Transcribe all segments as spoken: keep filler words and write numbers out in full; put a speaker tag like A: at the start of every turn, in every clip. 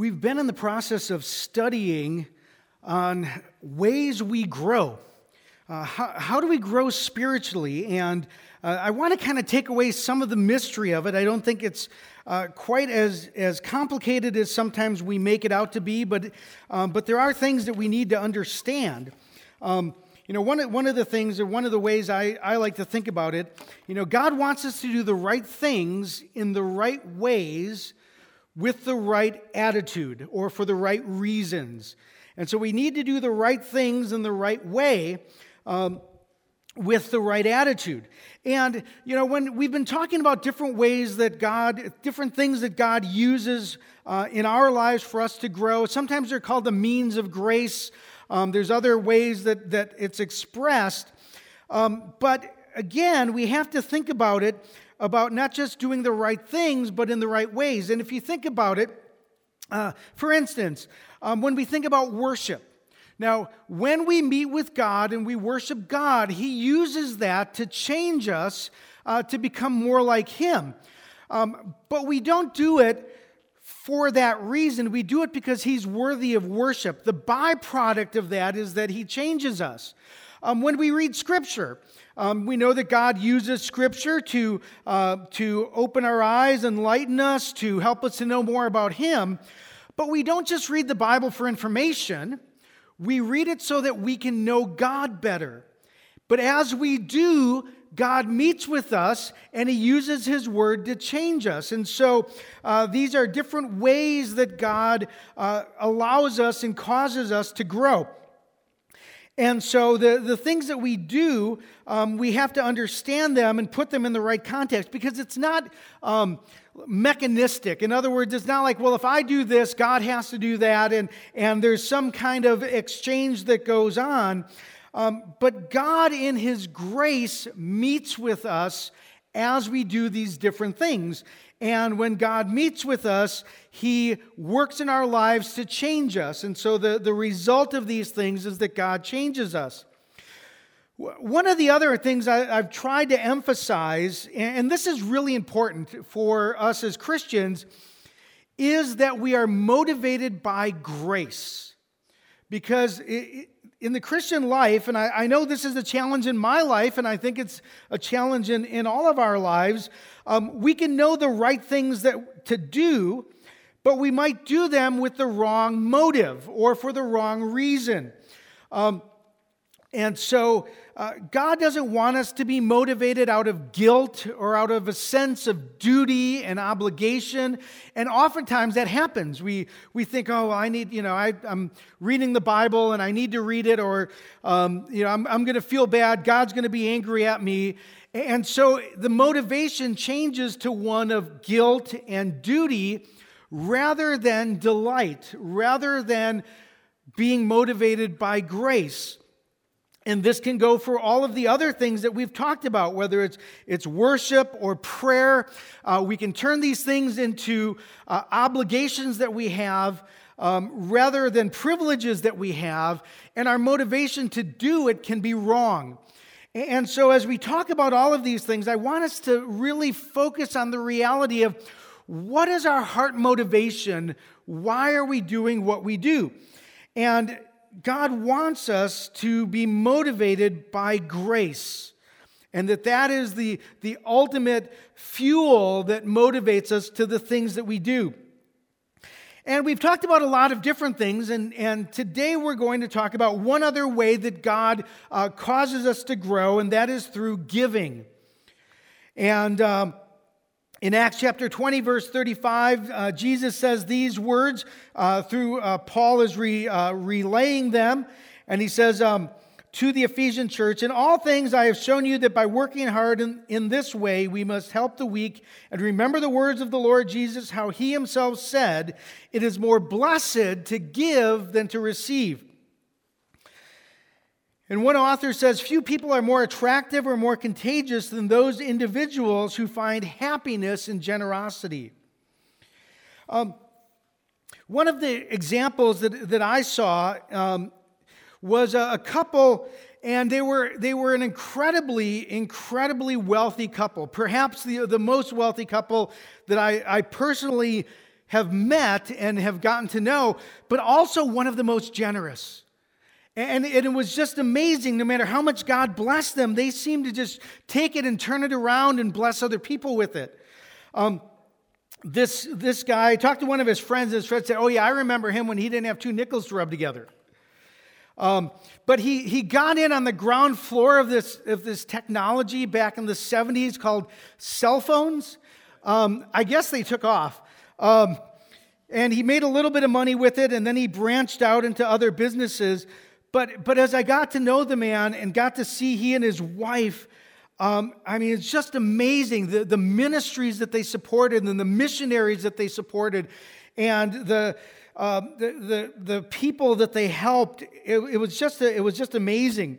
A: We've been in the process of studying on ways we grow. Uh, how, how do we grow spiritually? And uh, I want to kind of take away some of the mystery of it. I don't think it's uh, quite as, as complicated as sometimes we make it out to be, but, um, but there are things that we need to understand. Um, you know, one of, one of the things, or one of the ways I, I like to think about it, you know, God wants us to do the right things in the right ways with the right attitude or for the right reasons. And so we need to do the right things in the right way um, with the right attitude. And, you know, when we've been talking about different ways that God, different things that God uses uh, in our lives for us to grow, sometimes they're called the means of grace. Um, there's other ways that, that it's expressed. Um, but again, we have to think about it about not just doing the right things, but in the right ways. And if you think about it, uh, for instance, um, when we think about worship, now, when we meet with God and we worship God, He uses that to change us uh, to become more like Him. Um, but we don't do it for that reason. We do it because He's worthy of worship. The byproduct of that is that He changes us. Um, when we read Scripture, um, we know that God uses Scripture to, uh, to open our eyes, enlighten us, to help us to know more about Him. But we don't just read the Bible for information. We read it so that we can know God better. But as we do, God meets with us, and He uses His Word to change us. And so uh, these are different ways that God uh, allows us and causes us to grow. And so the, the things that we do, um, we have to understand them and put them in the right context, because it's not um, mechanistic. In other words, it's not like, well, if I do this, God has to do that, and, and there's some kind of exchange that goes on. Um, but God, in His grace, meets with us as we do these different things. And when God meets with us, He works in our lives to change us. And so the, the result of these things is that God changes us. One of the other things I, I've tried to emphasize, and this is really important for us as Christians, is that we are motivated by grace. Because it, in the Christian life, and I, I know this is a challenge in my life, and I think it's a challenge in, in all of our lives, um, we can know the right things that to do, but we might do them with the wrong motive or for the wrong reason. Um, and so uh, God doesn't want us to be motivated out of guilt or out of a sense of duty and obligation. And oftentimes that happens. We we think, oh, I need, you know, I, I'm reading the Bible and I need to read it, or, um, you know, I'm, I'm going to feel bad. God's going to be angry at me. And so the motivation changes to one of guilt and duty rather than delight, rather than being motivated by grace. And this can go for all of the other things that we've talked about, whether it's it's worship or prayer. Uh, we can turn these things into uh, obligations that we have um, rather than privileges that we have, and our motivation to do it can be wrong. And so as we talk about all of these things, I want us to really focus on the reality of what is our heart motivation? Why are we doing what we do? And God wants us to be motivated by grace, and that that is the, the ultimate fuel that motivates us to the things that we do. And we've talked about a lot of different things, and, and today we're going to talk about one other way that God uh, causes us to grow, and that is through giving. And um, in Acts chapter twenty, verse thirty-five, uh, Jesus says these words uh, through uh, Paul is re, uh, relaying them, and he says um, to the Ephesian church, "In all things I have shown you that by working hard in, in this way we must help the weak, and remember the words of the Lord Jesus, how He Himself said, 'It is more blessed to give than to receive.'" And one author says, "Few people are more attractive or more contagious than those individuals who find happiness in generosity." Um, one of the examples that, that I saw um, was a, a couple, and they were they were an incredibly, incredibly wealthy couple. Perhaps the, the most wealthy couple that I, I personally have met and have gotten to know, but also one of the most generous. And it was just amazing. No matter how much God blessed them, they seemed to just take it and turn it around and bless other people with it. Um, this, this guy, I talked to one of his friends, and his friend said, oh yeah, I remember him when he didn't have two nickels to rub together. Um, but he, he got in on the ground floor of this, of this technology back in the seventies called cell phones. Um, I guess they took off. Um, and he made a little bit of money with it, and then he branched out into other businesses. But but as I got to know the man and got to see he and his wife, um, I mean, it's just amazing, the, the ministries that they supported and the missionaries that they supported and the uh, the, the the people that they helped. It, it was just a, it was just amazing.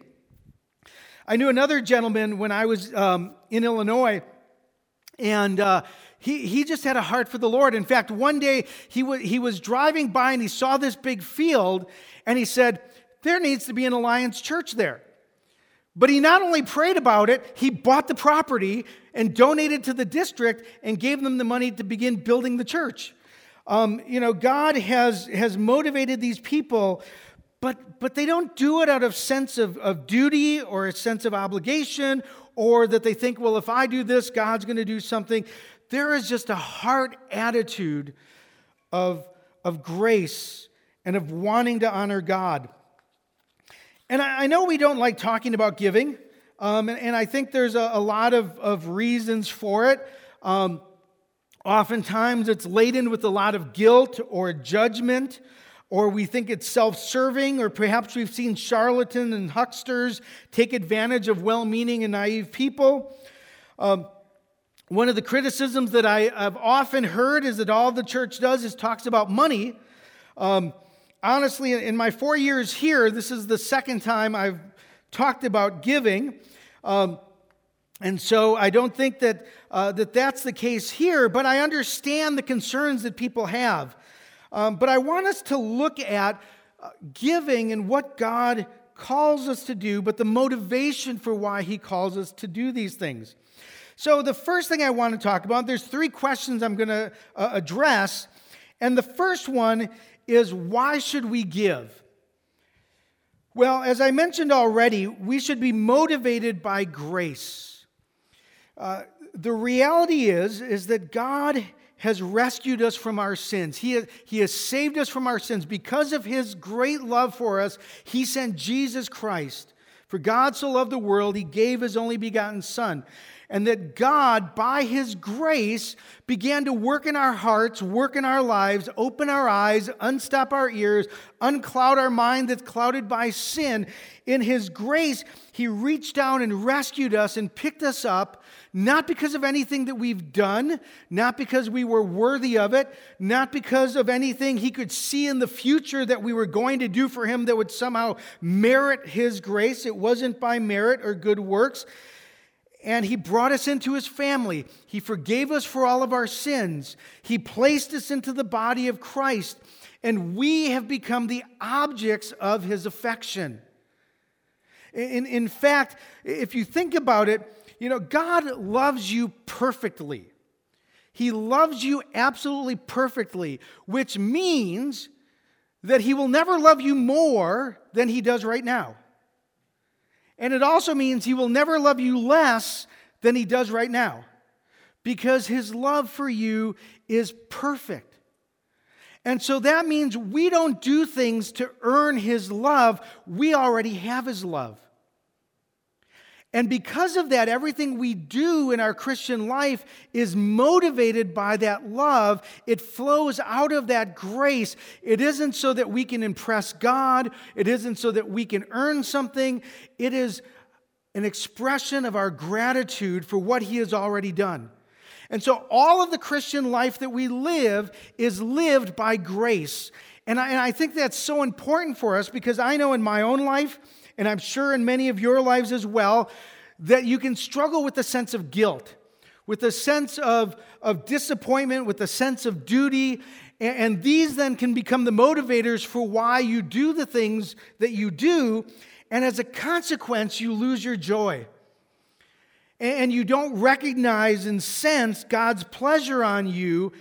A: I knew another gentleman when I was um, in Illinois, and uh, he he just had a heart for the Lord. In fact, one day he was he was driving by and he saw this big field, and he said, there needs to be an Alliance Church there. But he not only prayed about it, he bought the property and donated to the district and gave them the money to begin building the church. Um, you know, God has, has motivated these people, but, but they don't do it out of sense of, of duty or a sense of obligation, or that they think, well, if I do this, God's going to do something. There is just a heart attitude of, of grace and of wanting to honor God. And I know we don't like talking about giving, um, and, and I think there's a, a lot of, of reasons for it. Um, oftentimes it's laden with a lot of guilt or judgment, or we think it's self-serving, or perhaps we've seen charlatans and hucksters take advantage of well-meaning and naive people. Um, one of the criticisms that I have often heard is that all the church does is talks about money. Um, Honestly, in my four years here, this is the second time I've talked about giving. Um, and so I don't think that, uh, that that's the case here, but I understand the concerns that people have. Um, but I want us to look at uh, giving and what God calls us to do, but the motivation for why He calls us to do these things. So the first thing I want to talk about, there's three questions I'm going to uh, address. And the first one is, why should we give? Well, as I mentioned already, we should be motivated by grace. Uh, the reality is, is that God has rescued us from our sins. He has, he has saved us from our sins. Because of His great love for us, He sent Jesus Christ. For God so loved the world, He gave His only begotten Son. And that God, by His grace, began to work in our hearts, work in our lives, open our eyes, unstop our ears, uncloud our mind that's clouded by sin. In His grace, He reached down and rescued us and picked us up, not because of anything that we've done, not because we were worthy of it, not because of anything He could see in the future that we were going to do for Him that would somehow merit His grace. It wasn't by merit or good works. And He brought us into His family. He forgave us for all of our sins. He placed us into the body of Christ. And we have become the objects of His affection. In, in fact, if you think about it, you know, God loves you perfectly. He loves you absolutely perfectly, which means that He will never love you more than He does right now. And it also means He will never love you less than He does right now, because His love for you is perfect. And so that means we don't do things to earn His love. We already have His love. And because of that, everything we do in our Christian life is motivated by that love. It flows out of that grace. It isn't so that we can impress God. It isn't so that we can earn something. It is an expression of our gratitude for what He has already done. And so all of the Christian life that we live is lived by grace. And I, and I think that's so important for us, because I know in my own life, and I'm sure in many of your lives as well, that you can struggle with a sense of guilt, with a sense of, of disappointment, with a sense of duty, and, and these then can become the motivators for why you do the things that you do, and as a consequence, you lose your joy. And, and you don't recognize and sense God's pleasure on you,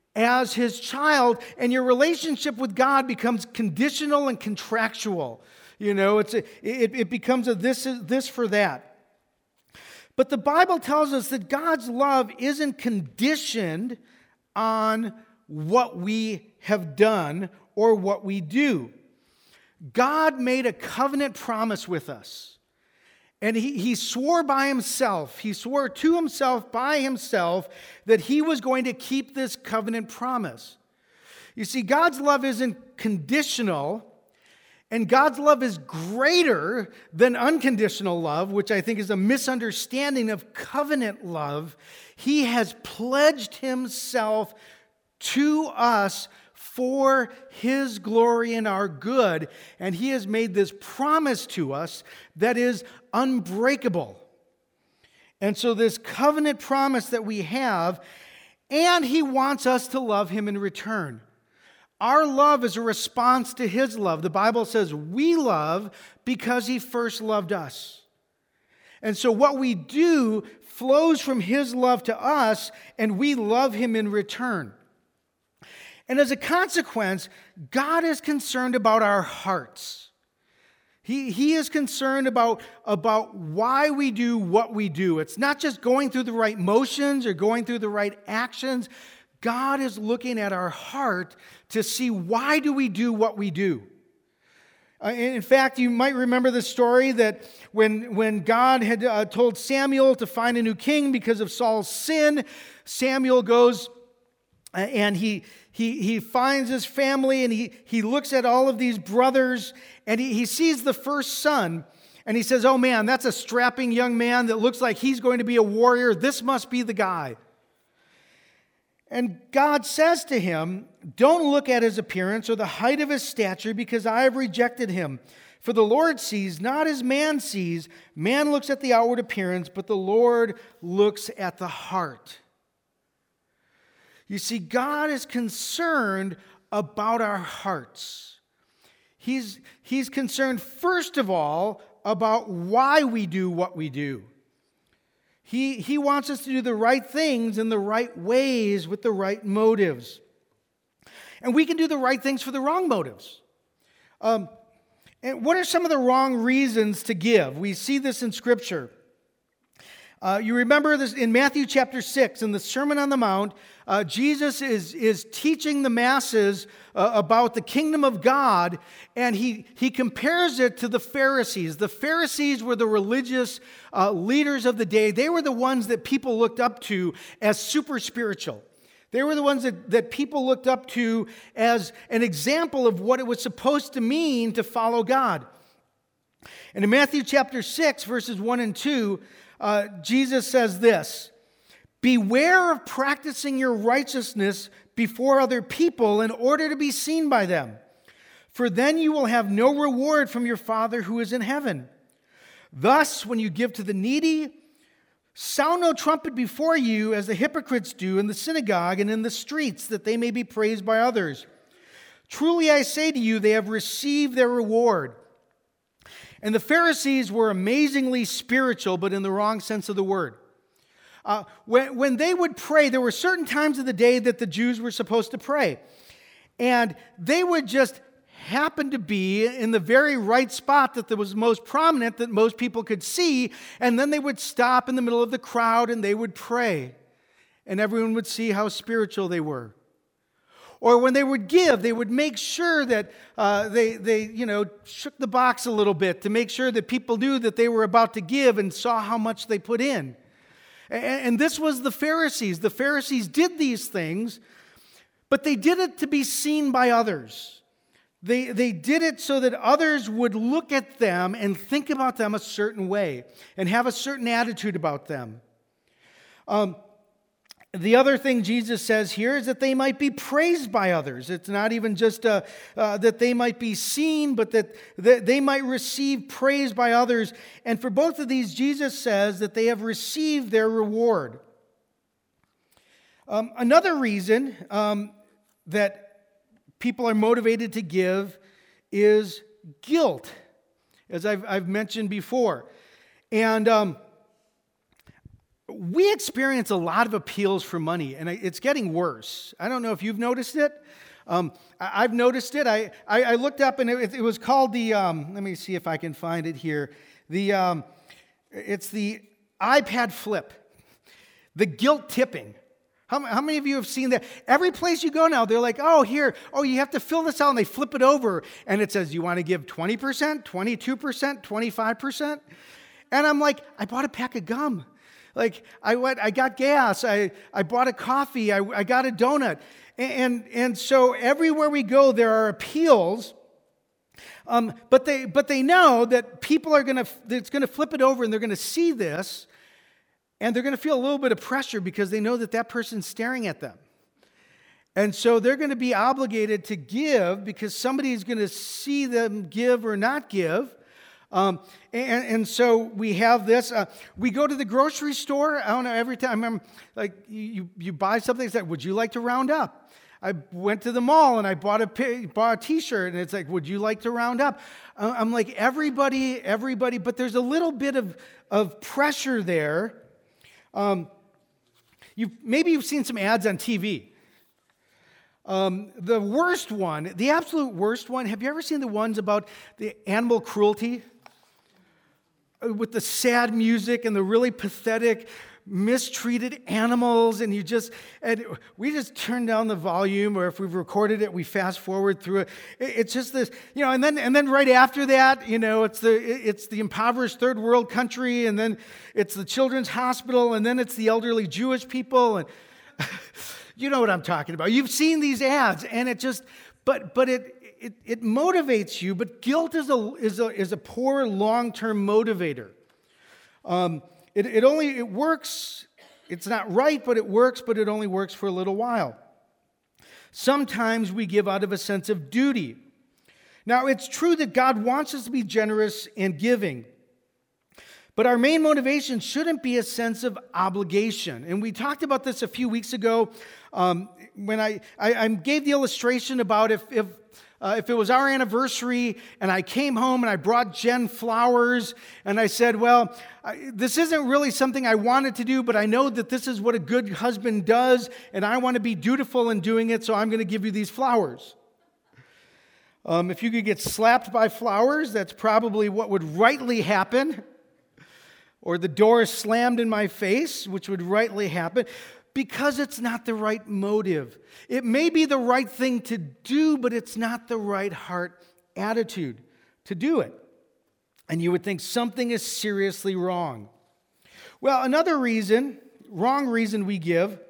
A: as his child, and your relationship with God becomes conditional and contractual. You know, it's a, it, it becomes a this, this for that. But the Bible tells us that God's love isn't conditioned on what we have done or what we do. God made a covenant promise with us. And he, he swore by himself, he swore to himself by himself that he was going to keep this covenant promise. You see, God's love isn't conditional, and God's love is greater than unconditional love, which I think is a misunderstanding of covenant love. He has pledged himself to us for his glory and our good, and he has made this promise to us that is unbreakable. And so this covenant promise that we have, and he wants us to love him in return. Our love is a response to his love. The Bible says we love because he first loved us. And so what we do flows from his love to us, and we love him in return. And as a consequence, God is concerned about our hearts. He, he is concerned about, about why we do what we do. It's not just going through the right motions or going through the right actions. God is looking at our heart to see why do we do what we do. Uh, in fact, you might remember the story that when, when God had uh, told Samuel to find a new king because of Saul's sin, Samuel goes uh, and he, he, he finds his family, and he, he looks at all of these brothers, and he, he sees the first son, and he says, oh man, that's a strapping young man that looks like he's going to be a warrior. This must be the guy. And God says to him, don't look at his appearance or the height of his stature, because I have rejected him. For the Lord sees not as man sees. Man looks at the outward appearance, but the Lord looks at the heart. You see, God is concerned about our hearts. He's, he's concerned, first of all, about why we do what we do. He, he wants us to do the right things in the right ways with the right motives. And we can do the right things for the wrong motives. Um, and what are some of the wrong reasons to give? We see this in Scripture. Uh, you remember this in Matthew chapter six, in the Sermon on the Mount, uh, Jesus is, is teaching the masses uh, about the kingdom of God, and he, he compares it to the Pharisees. The Pharisees were the religious uh, leaders of the day. They were the ones that people looked up to as super spiritual. They were the ones that, that people looked up to as an example of what it was supposed to mean to follow God. And in Matthew chapter six, verses one and two, Uh, Jesus says this, beware of practicing your righteousness before other people in order to be seen by them, for then you will have no reward from your Father who is in heaven. Thus, when you give to the needy, sound no trumpet before you as the hypocrites do in the synagogue and in the streets, that they may be praised by others. Truly I say to you, they have received their reward. And the Pharisees were amazingly spiritual, but in the wrong sense of the word. Uh, when, when they would pray, there were certain times of the day that the Jews were supposed to pray. And they would just happen to be in the very right spot that was most prominent, that most people could see. And then they would stop in the middle of the crowd and they would pray. And everyone would see how spiritual they were. Or when they would give, they would make sure that uh, they, they, you know, shook the box a little bit to make sure that people knew that they were about to give and saw how much they put in. And, and this was the Pharisees. The Pharisees did these things, but they did it to be seen by others. They, they did it so that others would look at them and think about them a certain way and have a certain attitude about them. Um, The other thing Jesus says here is that they might be praised by others. It's not even just uh, uh, that they might be seen, but that, that they might receive praise by others. And for both of these, Jesus says that they have received their reward. Um, another reason um, that people are motivated to give is guilt, as I've, I've mentioned before. And Um, we experience a lot of appeals for money, and it's getting worse. I don't know if you've noticed it. Um, I, I've noticed it. I, I, I looked up, and it, it was called the, um, let me see if I can find it here. The um, It's the iPad flip, the guilt tipping. How, how many of you have seen that? Every place you go now, they're like, oh, here, oh, you have to fill this out, and they flip it over, and it says, you want to give twenty percent, twenty-two percent, twenty-five percent? And I'm like, I bought a pack of gum. Like, I went, I got gas, I, I bought a coffee, I, I got a donut. And, and, and so everywhere we go, there are appeals, um, but they but they know that people are going to, it's going to flip it over, and they're going to see this, and they're going to feel a little bit of pressure because they know that that person's staring at them. And so they're going to be obligated to give because somebody's going to see them give or not give. Um, and, and so we have this. Uh, we go to the grocery store. I don't know, every time I remember, like, you, you buy something, it's like, would you like to round up? I went to the mall and I bought a, bought a t-shirt, and it's like, would you like to round up? I'm like, everybody, everybody, but there's a little bit of, of pressure there. Um, you maybe you've seen some ads on T V. Um, the worst one, the absolute worst one, have you ever seen the ones about the animal cruelty? With the sad music and the really pathetic, mistreated animals, and you just, and we just turn down the volume, or if we've recorded it, we fast forward through it. It's just this, you know, and then and then right after that, you know, it's the it's the impoverished third world country, and then it's the children's hospital, and then it's the elderly Jewish people, and you know what I'm talking about. You've seen these ads, and it just, but but it it, it motivates you. But guilt is a is a is a poor long-term motivator. Um, it it only it works. It's not right, but it works. But it only works for a little while. Sometimes we give out of a sense of duty. Now, it's true that God wants us to be generous and giving. But our main motivation shouldn't be a sense of obligation. And we talked about this a few weeks ago um, when I, I, I gave the illustration about if, if, uh, if it was our anniversary and I came home and I brought Jen flowers and I said, well, I, this isn't really something I wanted to do, but I know that this is what a good husband does, and I want to be dutiful in doing it, so I'm going to give you these flowers. Um, if you could get slapped by flowers, that's probably what would rightly happen. Or the door is slammed in my face, which would rightly happen, because it's not the right motive. It may be the right thing to do, but it's not the right heart attitude to do it. And you would think something is seriously wrong. Well, another reason, wrong reason we give,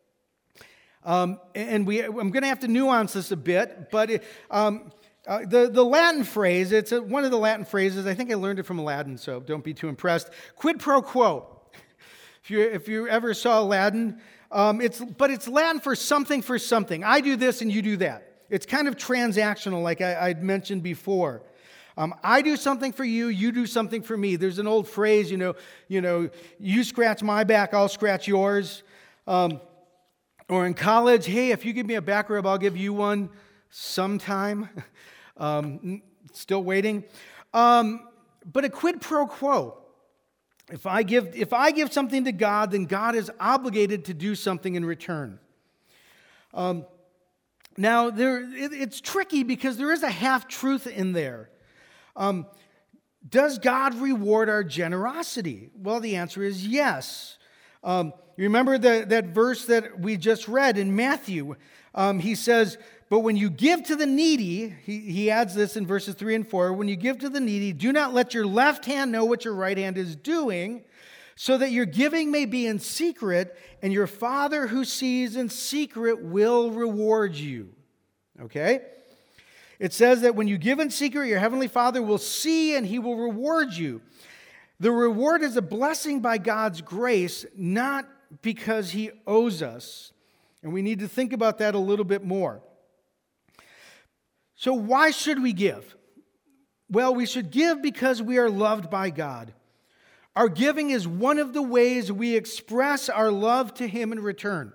A: um, and we, I'm going to have to nuance this a bit, but it, um, Uh, the, the Latin phrase, it's a, one of the Latin phrases, I think I learned it from Aladdin, so don't be too impressed. Quid pro quo. If you, if you ever saw Aladdin, um, it's, but it's Latin for something for something. I do this and you do that. It's kind of transactional, like I, I'd mentioned before. Um, I do something for you, you do something for me. There's an old phrase, you know, you know, you scratch my back, I'll scratch yours. Um, or in college, hey, if you give me a back rub, I'll give you one sometime. Um, still waiting. Um, but a quid pro quo. If I give if I give something to God, then God is obligated to do something in return. Um, now, there it, it's tricky because there is a half-truth in there. Um, does God reward our generosity? Well, the answer is yes. Um, you remember the, that verse that we just read in Matthew? Um, he says, but when you give to the needy, he, he adds this in verses three and four, when you give to the needy, do not let your left hand know what your right hand is doing, so that your giving may be in secret, and your Father who sees in secret will reward you. Okay? It says that when you give in secret, your heavenly Father will see and he will reward you. The reward is a blessing by God's grace, not because he owes us. And we need to think about that a little bit more. So why should we give? Well, we should give because we are loved by God. Our giving is one of the ways we express our love to him in return.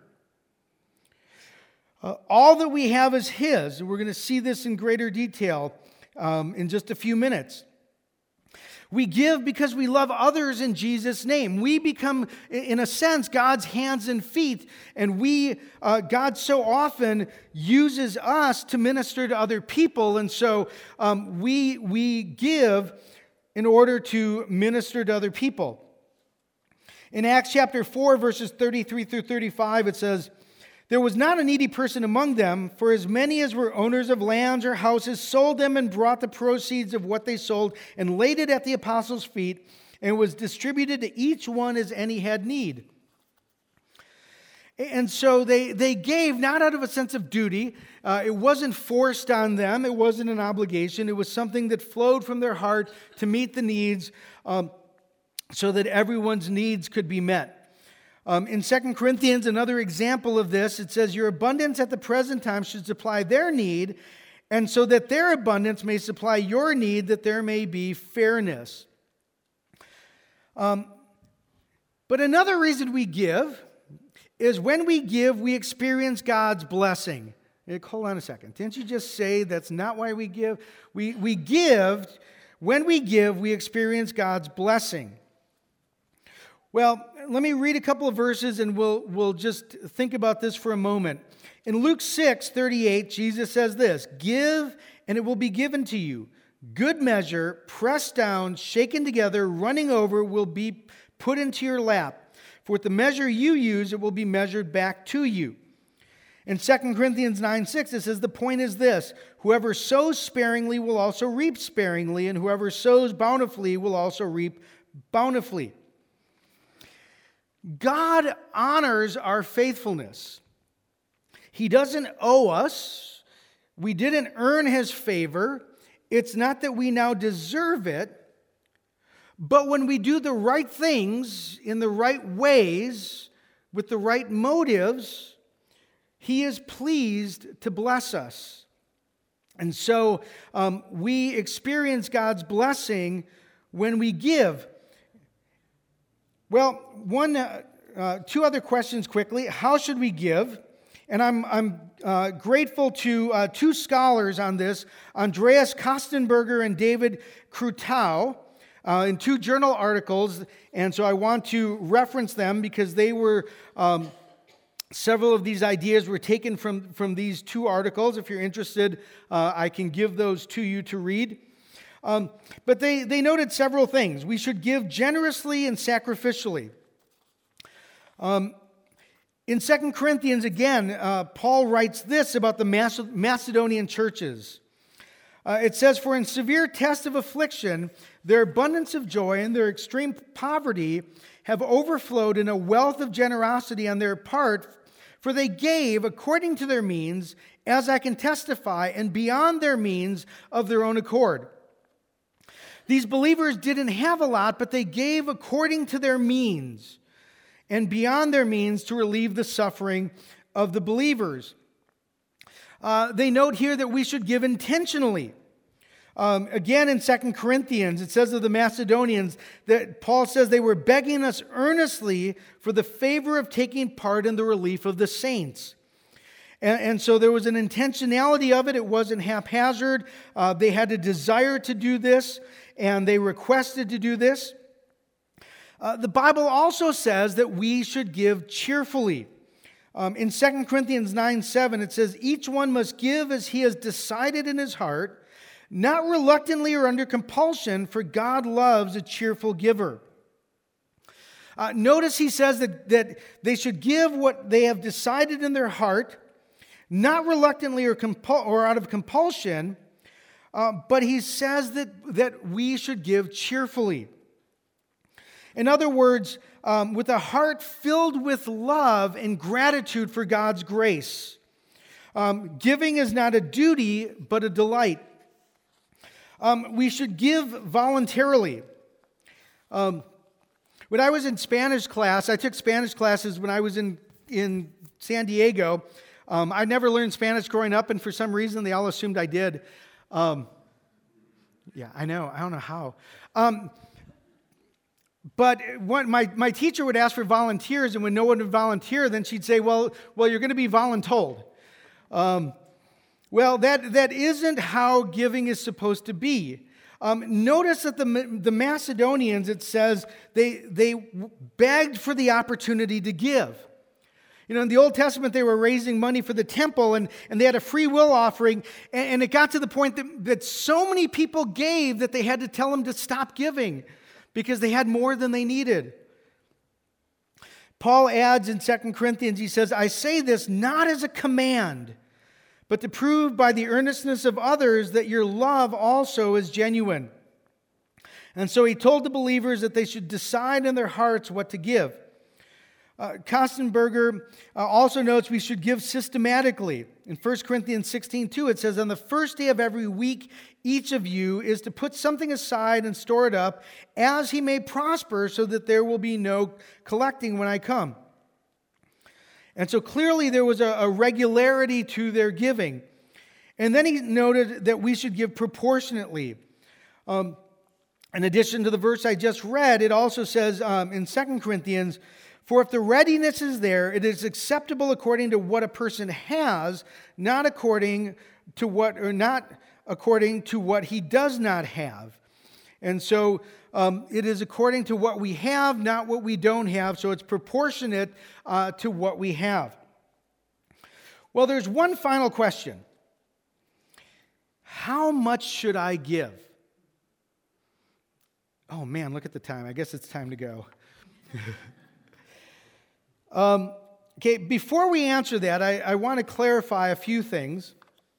A: Uh, all that we have is his, and we're going to see this in greater detail um, in just a few minutes. We give because we love others in Jesus' name. We become, in a sense, God's hands and feet, and we, uh, God so often uses us to minister to other people, and so um, we, we give in order to minister to other people. In Acts chapter four, verses thirty-three through thirty-five, it says, "There was not a needy person among them, for as many as were owners of lands or houses sold them and brought the proceeds of what they sold and laid it at the apostles' feet, and it was distributed to each one as any had need." And so they, they gave not out of a sense of duty. Uh, it wasn't forced on them. It wasn't an obligation. It was something that flowed from their heart to meet the needs, um, so that everyone's needs could be met. Um, in Second Corinthians, another example of this, it says, "Your abundance at the present time should supply their need, and so that their abundance may supply your need, that there may be fairness." Um, but another reason we give is when we give, we experience God's blessing. Hold on a second. Didn't you just say that's not why we give? We, we give, when we give, we experience God's blessing. Well, let me read a couple of verses and we'll, we'll just think about this for a moment. In Luke six thirty-eight, Jesus says this, "Give, and it will be given to you. Good measure, pressed down, shaken together, running over, will be put into your lap. For with the measure you use, it will be measured back to you." In Second Corinthians nine six, it says, "The point is this, whoever sows sparingly will also reap sparingly, and whoever sows bountifully will also reap bountifully." God honors our faithfulness. He doesn't owe us. We didn't earn His favor. It's not that we now deserve it. But when we do the right things in the right ways, with the right motives, He is pleased to bless us. And so um, we experience God's blessing when we give. Well, one, uh, uh, two other questions quickly. How should we give? And I'm, I'm uh, grateful to uh, two scholars on this, Andreas Kostenberger and David Krutau, uh, in two journal articles. And so I want to reference them because they were, um, several of these ideas were taken from, from these two articles. If you're interested, uh, I can give those to you to read. Um, but they, they noted several things. We should give generously and sacrificially. Um, in Second Corinthians, again, uh, Paul writes this about the Macedonian churches. Uh, it says, "For in severe test of affliction, their abundance of joy and their extreme poverty have overflowed in a wealth of generosity on their part, for they gave according to their means, as I can testify, and beyond their means of their own accord." These believers didn't have a lot, but they gave according to their means and beyond their means to relieve the suffering of the believers. Uh, they note here that we should give intentionally. Um, again, in Second Corinthians, it says of the Macedonians that Paul says they were begging us earnestly for the favor of taking part in the relief of the saints. And, and so there was an intentionality of it. It wasn't haphazard. Uh, they had a desire to do this, and they requested to do this. Uh, the Bible also says that we should give cheerfully. Um, in Second Corinthians nine seven, it says, "Each one must give as he has decided in his heart, not reluctantly or under compulsion, for God loves a cheerful giver." Uh, notice he says that, that they should give what they have decided in their heart, not reluctantly or, compul- or out of compulsion, uh, but he says that, that we should give cheerfully. In other words, um, with a heart filled with love and gratitude for God's grace. Um, giving is not a duty, but a delight. Um, we should give voluntarily. Um, when I was in Spanish class, I took Spanish classes when I was in, in San Diego. Um, I never learned Spanish growing up, and for some reason, they all assumed I did. Um, yeah, I know. I don't know how. Um, but what my, my teacher would ask for volunteers, and when no one would volunteer, then she'd say, well, well, you're going to be voluntold. Um, well, that, that isn't how giving is supposed to be. Um, notice that the, the Macedonians, it says, they, they begged for the opportunity to give. You know, in the Old Testament, they were raising money for the temple, and, and they had a free will offering, and, and it got to the point that, that so many people gave that they had to tell them to stop giving because they had more than they needed. Paul adds in Second Corinthians, he says, I say this not as a command, but to prove by the earnestness of others that your love also is genuine. And so he told the believers that they should decide in their hearts what to give. Uh, Kostenberger uh, also notes we should give systematically. In First Corinthians sixteen two, it says, on the first day of every week, each of you is to put something aside and store it up, as he may prosper, so that there will be no collecting when I come. And so clearly there was a, a regularity to their giving. And then he noted that we should give proportionately. Um, in addition to the verse I just read, it also says um, in Second Corinthians, for if the readiness is there, it is acceptable according to what a person has, not according to what, or not according to what he does not have. And so um, it is according to what we have, not what we don't have. So it's proportionate uh, to what we have. Well, there's one final question. How much should I give? Oh man, look at the time. I guess it's time to go. um, okay, before we answer that, I, I want to clarify a few things.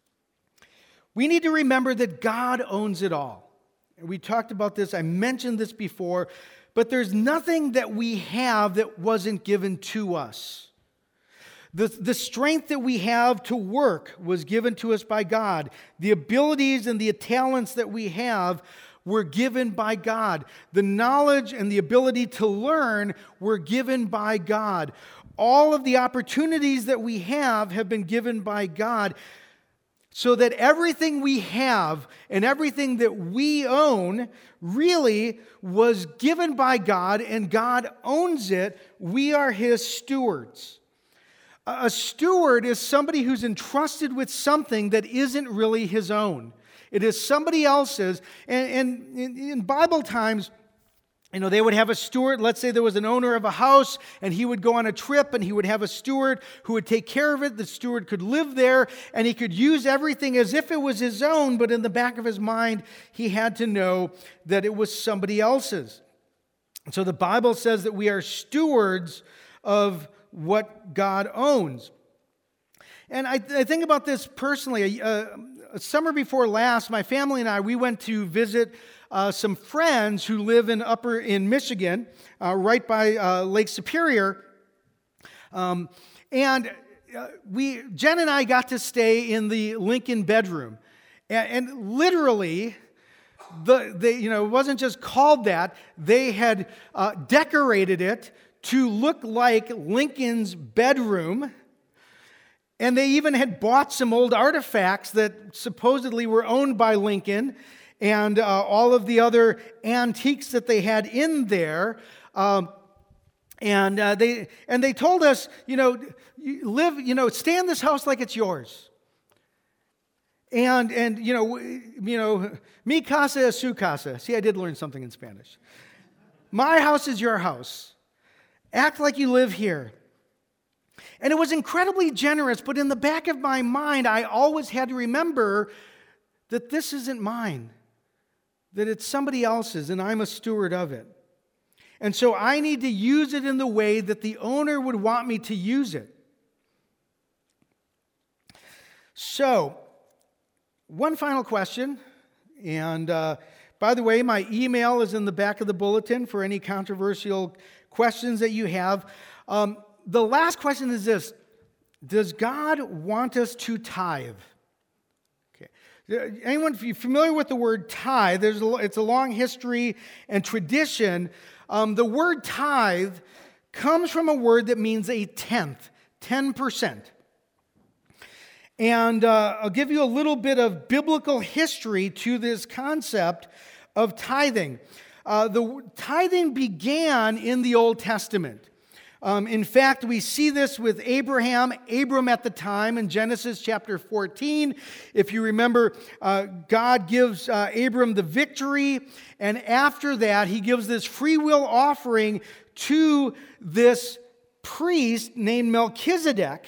A: We need to remember that God owns it all. We talked about this, I mentioned this before, but there's nothing that we have that wasn't given to us. The, the strength that we have to work was given to us by God. The abilities and the talents that we have were given by God. The knowledge and the ability to learn were given by God. All of the opportunities that we have have been given by God. So that everything we have and everything that we own really was given by God, and God owns it. We are His stewards. A steward is somebody who's entrusted with something that isn't really his own. It is somebody else's. And, and in, in Bible times, you know, they would have a steward. Let's say there was an owner of a house, and he would go on a trip, and he would have a steward who would take care of it. The steward could live there, and he could use everything as if it was his own, but in the back of his mind, he had to know that it was somebody else's. So the Bible says that we are stewards of what God owns. And I, I think about this personally. A, a summer before last, my family and I, we went to visit Uh, some friends who live in upper in Michigan, uh, right by uh, Lake Superior, um, and uh, we Jen and I got to stay in the Lincoln bedroom, and, and literally, the they you know it wasn't just called that; they had uh, decorated it to look like Lincoln's bedroom. And they even had bought some old artifacts that supposedly were owned by Lincoln, and uh, all of the other antiques that they had in there. Um, and uh, they and they told us, you know, you live, you know, stay in this house like it's yours. And and you know, you know, mi casa es su casa. See, I did learn something in Spanish. My house is your house. Act like you live here. And it was incredibly generous, but in the back of my mind, I always had to remember that this isn't mine, that it's somebody else's, and I'm a steward of it. And so I need to use it in the way that the owner would want me to use it. So, one final question, and uh, by the way, my email is in the back of the bulletin for any controversial questions that you have. Um, The last question is this: does God want us to tithe? Okay. Anyone familiar with the word tithe? There's a, it's a long history and tradition. Um, the word tithe comes from a word that means a tenth, ten percent. And uh, I'll give you a little bit of biblical history to this concept of tithing. Uh, the tithing began in the Old Testament. Um, in fact, we see this with Abraham, Abram at the time in Genesis chapter fourteen. If you remember, uh, God gives uh, Abram the victory, and after that, he gives this free will offering to this priest named Melchizedek.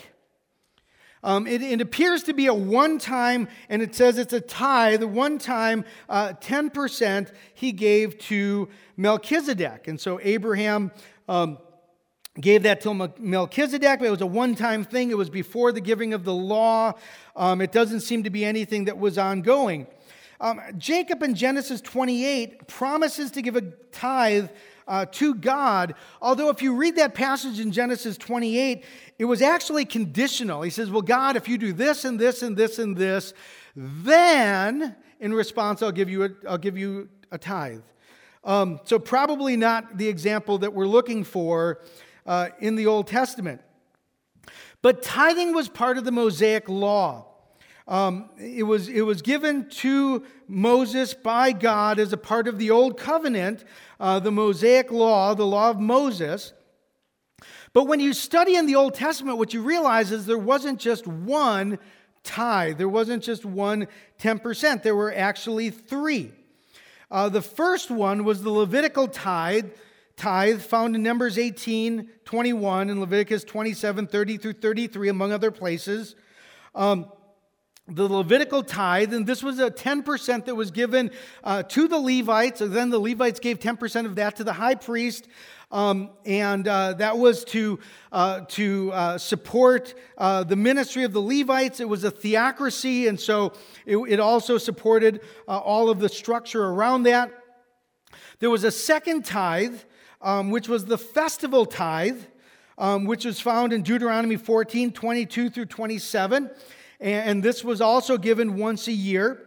A: Um, it, it appears to be a one-time, and it says it's a tithe, a one-time uh, ten percent he gave to Melchizedek. And so Abraham um, gave that to Melchizedek, but it was a one-time thing. It was before the giving of the law. Um, it doesn't seem to be anything that was ongoing. Um, Jacob in Genesis twenty-eight promises to give a tithe uh, to God, although if you read that passage in Genesis twenty-eight, it was actually conditional. He says, well, God, if you do this and this and this and this, then in response, I'll give you a, I'll give you a tithe. Um, so probably not the example that we're looking for uh, in the Old Testament. But tithing was part of the Mosaic law. Um, it was, it was given to Moses by God as a part of the Old Covenant, uh, the Mosaic law, the law of Moses. But when you study in the Old Testament, what you realize is there wasn't just one tithe. There wasn't just one ten percent. There were actually three. Uh, the first one was the Levitical tithe, tithe found in Numbers eighteen, twenty-one, and Leviticus twenty-seven, thirty through thirty-three, among other places. Um, the Levitical tithe, and this was a ten percent that was given uh, to the Levites, and then the Levites gave ten percent of that to the high priest. Um, and uh, that was to uh, to uh, support uh, the ministry of the Levites. It was a theocracy, and so it, it also supported uh, all of the structure around that. There was a second tithe, um, which was the festival tithe, um, which was found in Deuteronomy fourteen, twenty-two through twenty-seven. And, and this was also given once a year.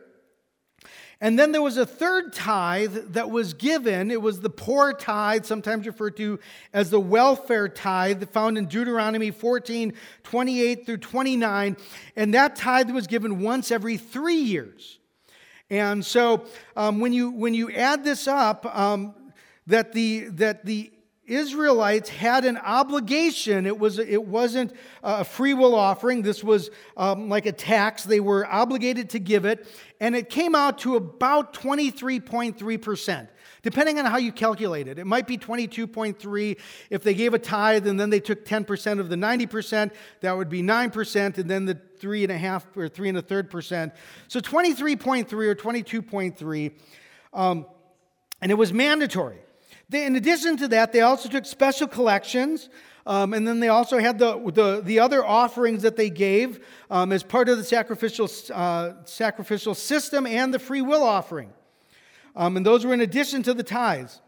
A: And then there was a third tithe that was given. It was the poor tithe, sometimes referred to as the welfare tithe, found in Deuteronomy fourteen, twenty-eight through twenty-nine. And that tithe was given once every three years. And so um, when you when you add this up, um, that the that the Israelites had an obligation. It was it wasn't a free will offering. This was um, like a tax. They were obligated to give it, and it came out to about twenty-three point three percent. Depending on how you calculate it, it might be twenty-two point three. If they gave a tithe and then they took ten percent of the ninety percent, that would be nine percent, and then the three and a half or three and a third percent. So twenty-three point three or twenty-two point three, um, and it was mandatory. They, in addition to that, they also took special collections, um, and then they also had the, the, the other offerings that they gave um, as part of the sacrificial, uh, sacrificial system and the free will offering. Um, and those were in addition to the tithes.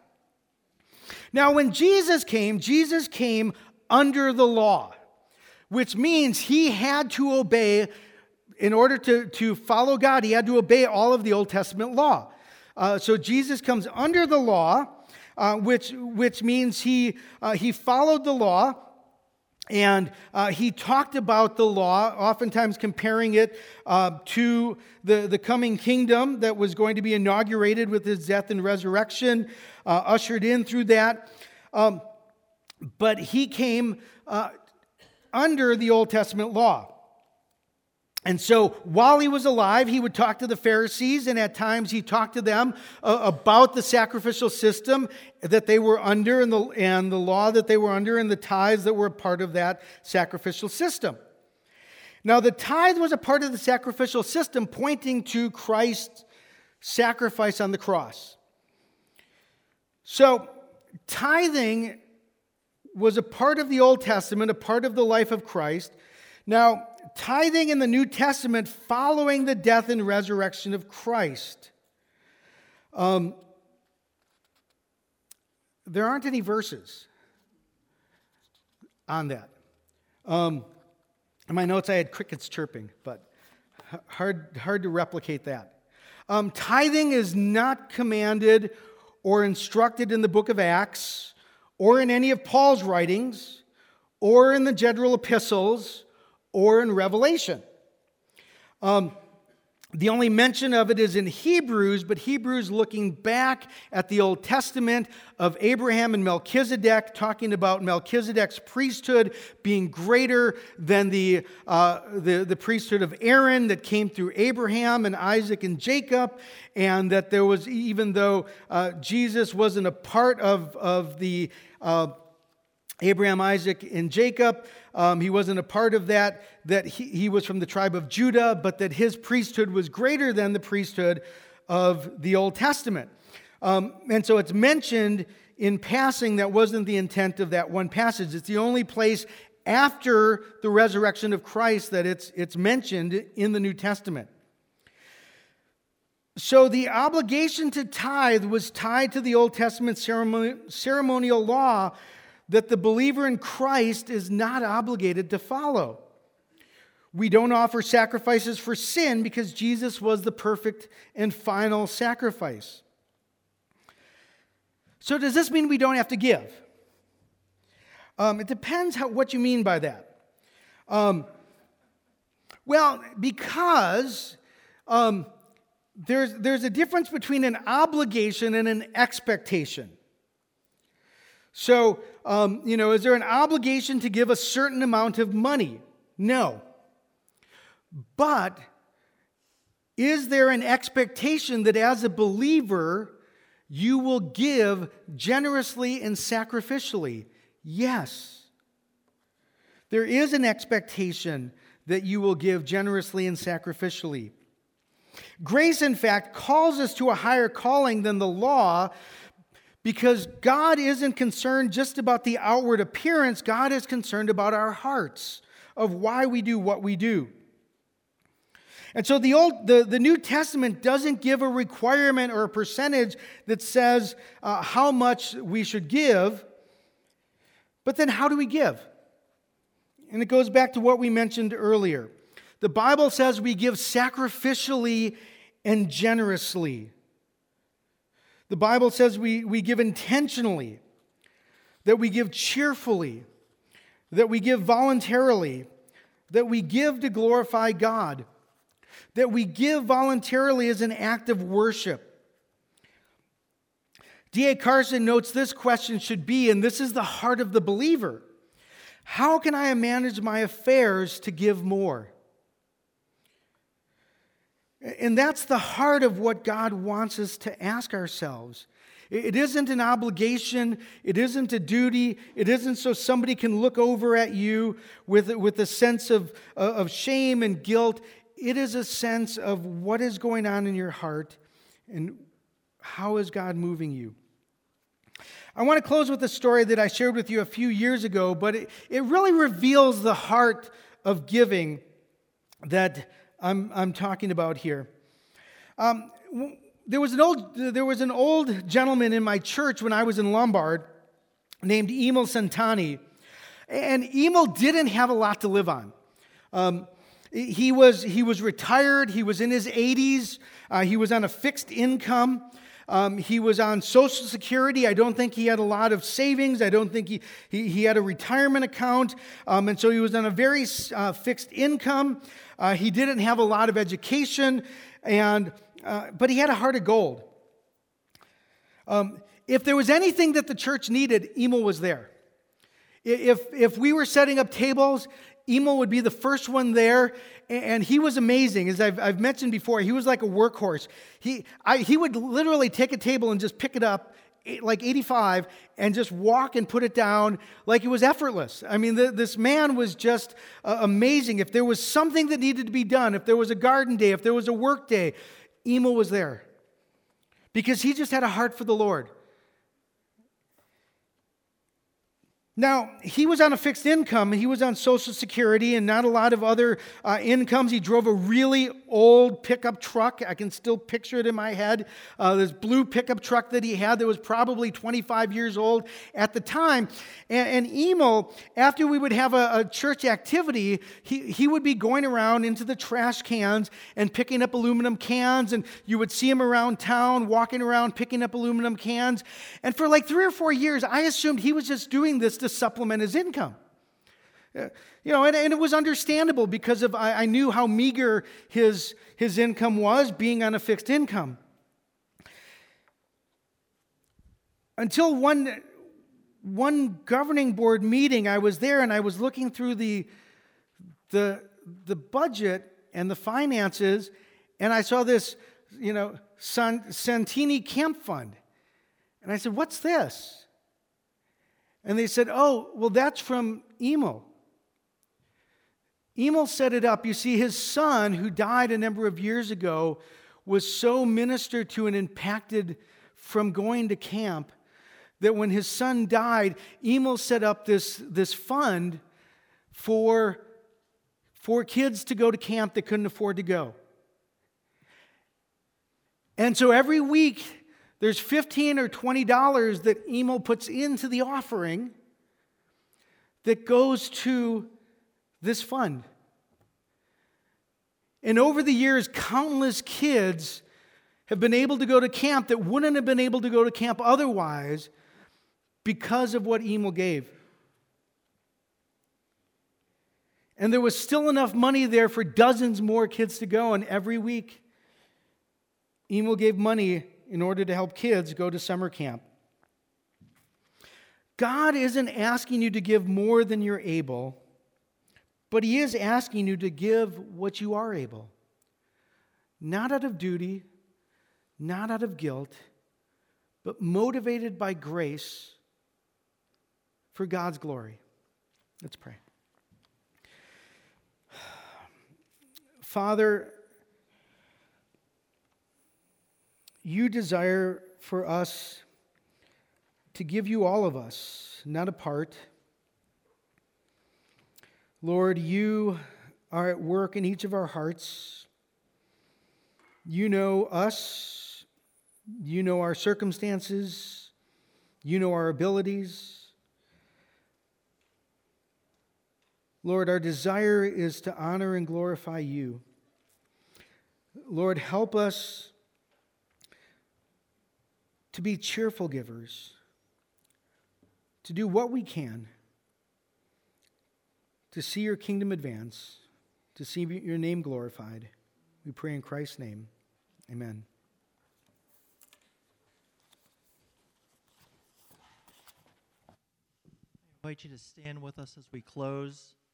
A: Now, when Jesus came, Jesus came under the law, which means he had to obey, in order to, to follow God, he had to obey all of the Old Testament law. Uh, so Jesus comes under the law, Uh, which which means he uh, he followed the law, and uh, he talked about the law, oftentimes comparing it uh, to the, the coming kingdom that was going to be inaugurated with his death and resurrection, uh, ushered in through that. Um, but he came uh, under the Old Testament law. And so while he was alive, he would talk to the Pharisees, and at times he talked to them uh, about the sacrificial system that they were under and the, and the law that they were under and the tithes that were a part of that sacrificial system. Now, the tithe was a part of the sacrificial system pointing to Christ's sacrifice on the cross. So tithing was a part of the Old Testament, a part of the life of Christ. Now, tithing in the New Testament following the death and resurrection of Christ. Um, there aren't any verses on that. Um, in my notes, I had crickets chirping, but hard, hard to replicate that. Um, tithing is not commanded or instructed in the book of Acts or in any of Paul's writings or in the general epistles or in Revelation. Um, The only mention of it is in Hebrews, but Hebrews looking back at the Old Testament of Abraham and Melchizedek, talking about Melchizedek's priesthood being greater than the, uh, the, the priesthood of Aaron that came through Abraham and Isaac and Jacob, and that there was, even though uh, Jesus wasn't a part of, of the uh, Abraham, Isaac, and Jacob, Um, he wasn't a part of that, that he, he was from the tribe of Judah, but that his priesthood was greater than the priesthood of the Old Testament. Um, and so it's mentioned in passing. That wasn't the intent of that one passage. It's the only place after the resurrection of Christ that it's, it's mentioned in the New Testament. So the obligation to tithe was tied to the Old Testament ceremony, ceremonial law that the believer in Christ is not obligated to follow. We don't offer sacrifices for sin because Jesus was the perfect and final sacrifice. So does this mean we don't have to give? Um, it depends how, what you mean by that. Um, well, because um, there's, there's a difference between an obligation and an expectation. So, um, you know, is there an obligation to give a certain amount of money? No. But is there an expectation that as a believer, you will give generously and sacrificially? Yes. There is an expectation that you will give generously and sacrificially. Grace, in fact, calls us to a higher calling than the law, because God isn't concerned just about the outward appearance. God is concerned about our hearts, of why we do what we do. And so the old, the, the New Testament doesn't give a requirement or a percentage that says uh, how much we should give. But then how do we give? And it goes back to what we mentioned earlier. The Bible says we give sacrificially and generously. The Bible says we, we give intentionally, that we give cheerfully, that we give voluntarily, that we give to glorify God, that we give voluntarily as an act of worship. D A Carson notes this question should be, and this is the heart of the believer: how can I manage my affairs to give more? And that's the heart of what God wants us to ask ourselves. It isn't an obligation. It isn't a duty. It isn't so somebody can look over at you with, with a sense of, of shame and guilt. It is a sense of what is going on in your heart and how is God moving you. I want to close with a story that I shared with you a few years ago, but it, it really reveals the heart of giving that I'm, I'm talking about here. Um, there was an old there was an old gentleman in my church when I was in Lombard named Emil Santani, and Emil didn't have a lot to live on. Um, he was he was retired. He was in his eighties. Uh, he was on a fixed income. Um, he was on Social Security. I don't think he had a lot of savings. I don't think he, he, he had a retirement account. Um, and so he was on a very uh, fixed income. Uh, he didn't have a lot of education, and uh, but he had a heart of gold. Um, if there was anything that the church needed, Emil was there. If, if we were setting up tables, Emil would be the first one there, and he was amazing. As I've, I've mentioned before, he was like a workhorse. He, I, he would literally take a table and just pick it up, like eighty-five, and just walk and put it down like it was effortless. I mean, the, this man was just uh, amazing. If there was something that needed to be done, if there was a garden day, if there was a work day, Emil was there. Because he just had a heart for the Lord. Now, he was on a fixed income. He was on Social Security and not a lot of other uh, incomes. He drove a really old pickup truck. I can still picture it in my head. Uh, this blue pickup truck that he had that was probably twenty-five years old at the time. And, and Emil, after we would have a, a church activity, he, he would be going around into the trash cans and picking up aluminum cans. And you would see him around town, walking around, picking up aluminum cans. And for like three or four years, I assumed he was just doing this to supplement his income. Uh, You know, and, and it was understandable because of I, I knew how meager his, his income was being on a fixed income. Until one, one governing board meeting, I was there and I was looking through the, the, the budget and the finances, and I saw this, you know, San, Santini Camp Fund. And I said, what's this? And they said, oh, well, that's from Emil. Emil set it up. You see, his son, who died a number of years ago, was so ministered to and impacted from going to camp that when his son died, Emil set up this, this fund for, for kids to go to camp that couldn't afford to go. And so every week, there's fifteen or twenty dollars that Emil puts into the offering that goes to this fund. And over the years, countless kids have been able to go to camp that wouldn't have been able to go to camp otherwise because of what Emil gave. And there was still enough money there for dozens more kids to go, and every week, Emil gave money in order to help kids go to summer camp. God isn't asking you to give more than you're able, but He is asking you to give what you are able. Not out of duty, not out of guilt, but motivated by grace for God's glory. Let's pray. Father, You desire for us to give You all of us, not a part. Lord, You are at work in each of our hearts. You know us. You know our circumstances. You know our abilities. Lord, our desire is to honor and glorify You. Lord, help us to be cheerful givers, to do what we can to see Your kingdom advance, to see Your name glorified. We pray in Christ's name. Amen.
B: I invite you to stand with us as we close.